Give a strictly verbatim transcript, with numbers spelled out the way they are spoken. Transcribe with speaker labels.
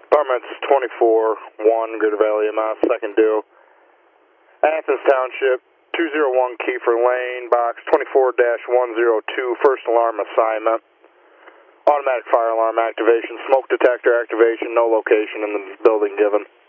Speaker 1: Apartments twenty-four one, Greater Valley M S, second due. Athens Township, two oh one Kiefer Lane, box twenty-four dash one oh two, first alarm assignment. Automatic fire alarm activation, smoke detector activation, no location in the building given.